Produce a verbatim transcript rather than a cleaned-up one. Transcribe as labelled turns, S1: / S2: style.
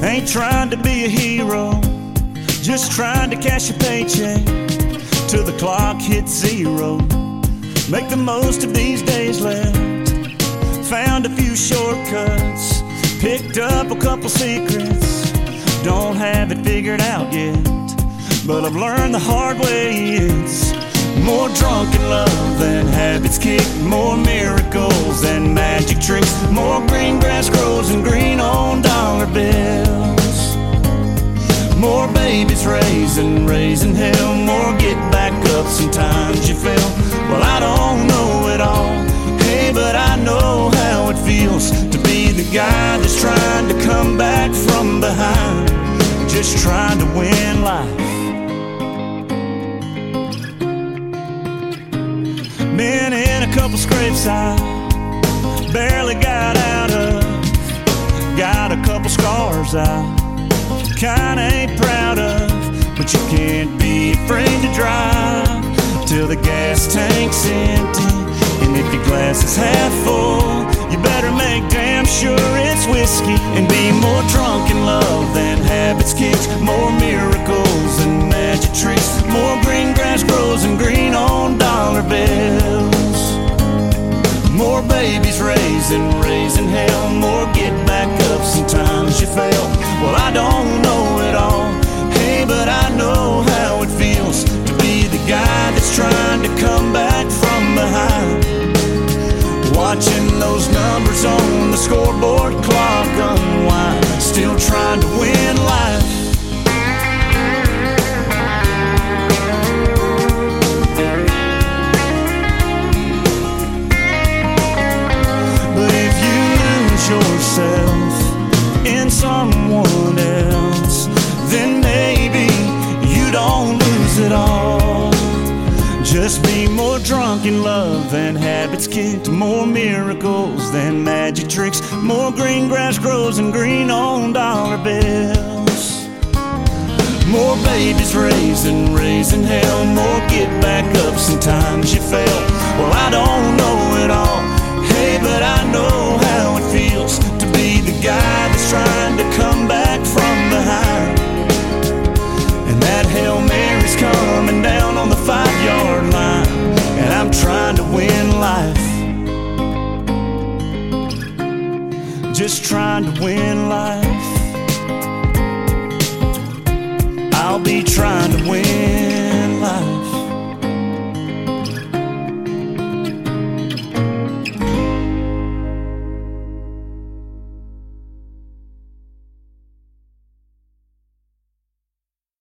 S1: Ain't trying to be a hero, just trying to cash a paycheck till the clock hits zero. Make the most of these days left. Found a few shortcuts, picked up a couple secrets. Don't have it figured out yet, but I've learned the hard way it's more drunken love than habits kick, more miracles than magic tricks, more green grass grows and green on dollar bills, more babies raised and raising hell, more get back up sometimes you fail. Well, I don't know it all, hey, but I know how it feels to be the guy that's trying to come back from behind, just trying to win life. Been in a couple scrapes I barely got out of, got a couple scars I kinda ain't proud of, but you can't be afraid to drive till the gas tank's empty. And if your glass is half full, you better make damn sure it's whiskey. And be more drunk in love than habits kicks, more miracles than magic tricks, more green grass grows and green on dollar bills, more babies raised and raising hell, more get back up sometimes you fail. Well, I don't know it all, hey, but I know how it feels to be the guy that's trying to come back from behind, watching those numbers on the scoreboard clock unwind, still trying to win life. But if you lose yourself in someone else, then maybe you don't lose it all. Just be more drunk in love than habits kicked, more miracles than magic tricks, more green grass grows and green on dollar bills, more babies raised and raising hell, more get back up sometimes you fail. Well, I don't know it all, hey, but I know how it feels to be the guy that's trying to come back from behind, and that Hail Mary's coming down on the five-yard line, and I'm trying to win life, just trying to win